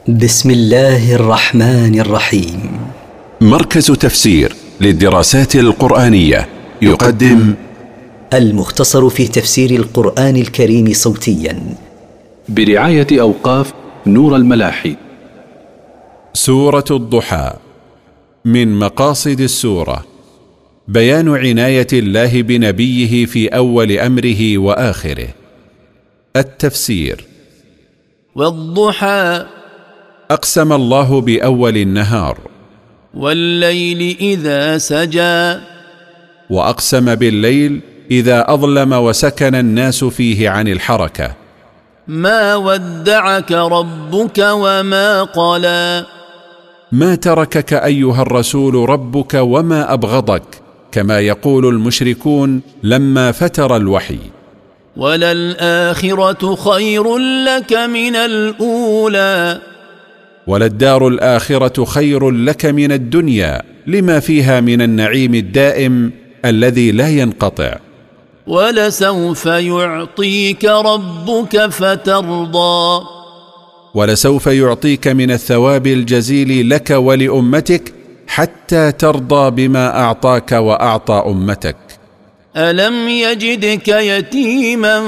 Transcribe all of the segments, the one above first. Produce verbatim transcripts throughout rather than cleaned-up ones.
بسم الله الرحمن الرحيم. مركز تفسير للدراسات القرآنية يقدم المختصر في تفسير القرآن الكريم صوتيا برعاية أوقاف نور الملاحي. سورة الضحى. من مقاصد السورة بيان عناية الله بنبيه في أول أمره وآخره. التفسير: والضحى، أقسم الله بأول النهار. والليل إذا سجى، وأقسم بالليل إذا أظلم وسكن الناس فيه عن الحركة. ما ودعك ربك وما قلى، ما تركك أيها الرسول ربك وما أبغضك، كما يقول المشركون لما فتر الوحي. وللآخرة خير لك من الأولى، وللدار الآخرة خير لك من الدنيا لما فيها من النعيم الدائم الذي لا ينقطع. ولسوف يعطيك ربك فترضى، ولسوف يعطيك من الثواب الجزيل لك ولأمتك حتى ترضى بما أعطاك وأعطى أمتك. ألم يجدك يتيما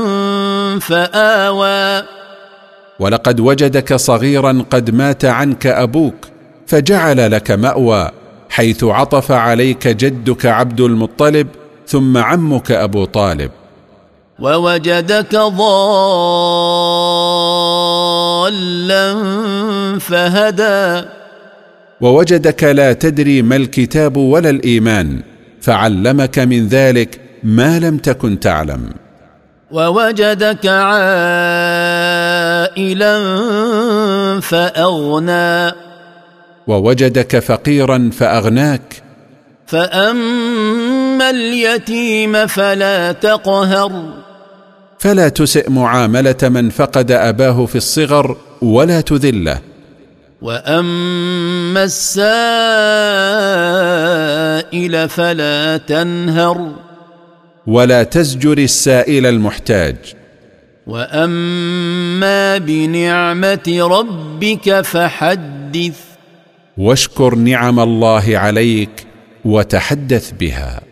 فآوى، ولقد وجدك صغيرا قد مات عنك أبوك فجعل لك مأوى، حيث عطف عليك جدك عبد المطلب ثم عمك أبو طالب. ووجدك ضالا فهدى، ووجدك لا تدري ما الكتاب ولا الإيمان فعلمك من ذلك ما لم تكن تعلم. ووجدك عائلا فأغنى، ووجدك فقيرا فأغناك. فأما اليتيم فلا تقهر، فلا تسئ معاملة من فقد أباه في الصغر ولا تذله. وأما السائل فلا تنهر، ولا تزجر السائل المحتاج. وأما بنعمة ربك فحدث، واشكر نعم الله عليك وتحدث بها.